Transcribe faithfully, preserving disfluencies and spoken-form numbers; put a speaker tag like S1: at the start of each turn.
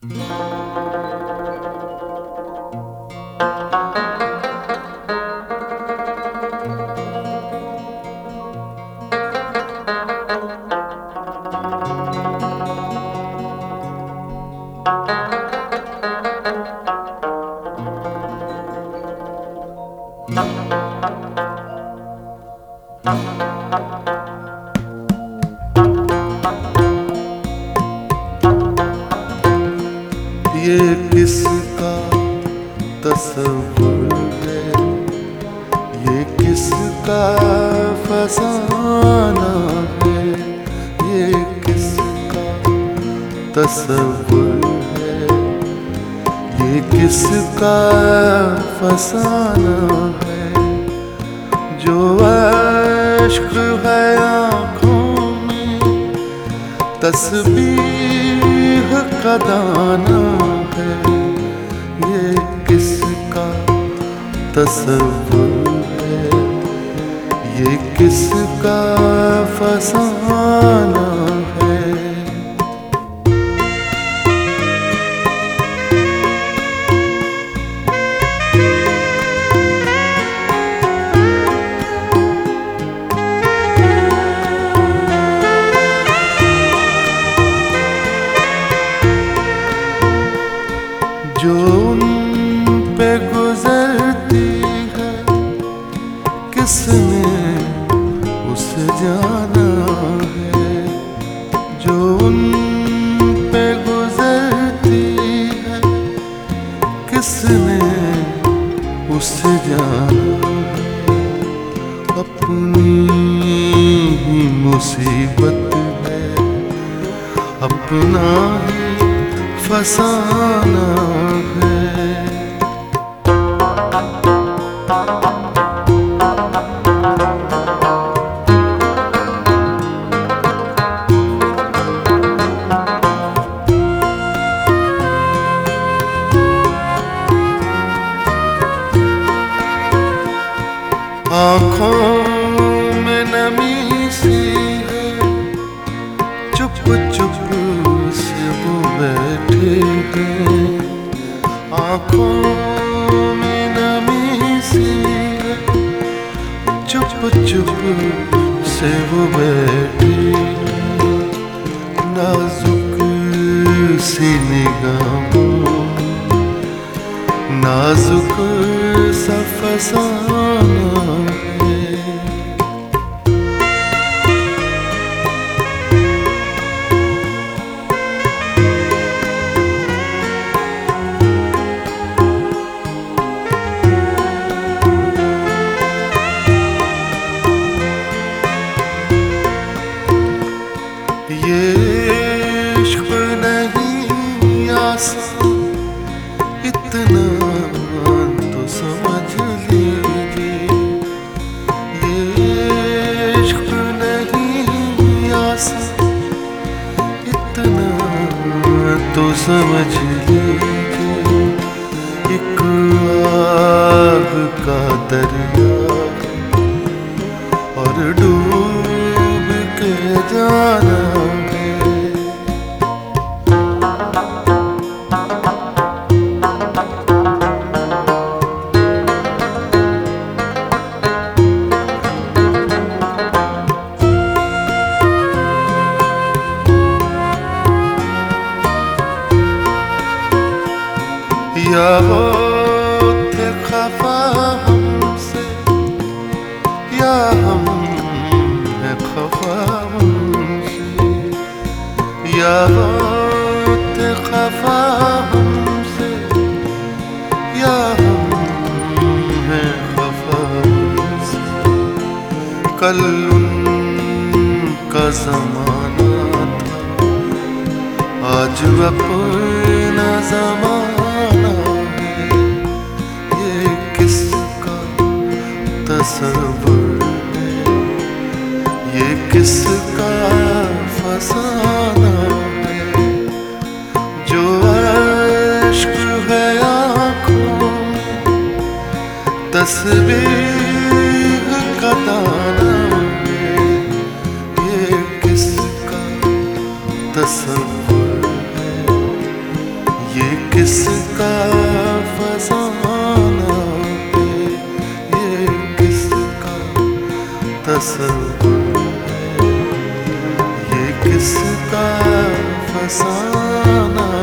S1: ये किसका तस्वुर है, ये किसका फसाना है, ये किसका तस्वुर है, ये किसका फसाना है। जो अश्क है आँखों में तस्बीह का दाना है, ये किसका तस्वुर है, ये किसका फसाना है। जो उन पे गुजरती है किसने उसे जाना है, जो उन पे गुजरती है किसने उसे जाना है। अपनी ही मुसीबत है, अपना ही फसाना है। आँखों में नमी सी है, चुप चुप से वो बैठे हैं। आँखों में नमी सी है, चुप चुप से वो बैठे हैं। नाजुक सी निगाहों, नाजुक सा फसाना है। ये इश्क नहीं आसान, इतना तो समझ लीजिए। ये इश्क नहीं आसान, इतना तो समझ लीजिए। एक आग का दरिया और डूब के जाना है। या होते खफा हमसे, या हम है खफा हमसे। या होते खफा हमसे, या हम है खफा हमसे। कल उनका ज़माना था, आज अपना ज़माना है। ये किसका तस्वुर है, ये किसका फसाना है। जो अश्क है आँखों में तस्बीह का दाना है, ये किसका तस्वुर है, किसका फसाना है, ये किसका तसव्वुर है, ये किसका फसाना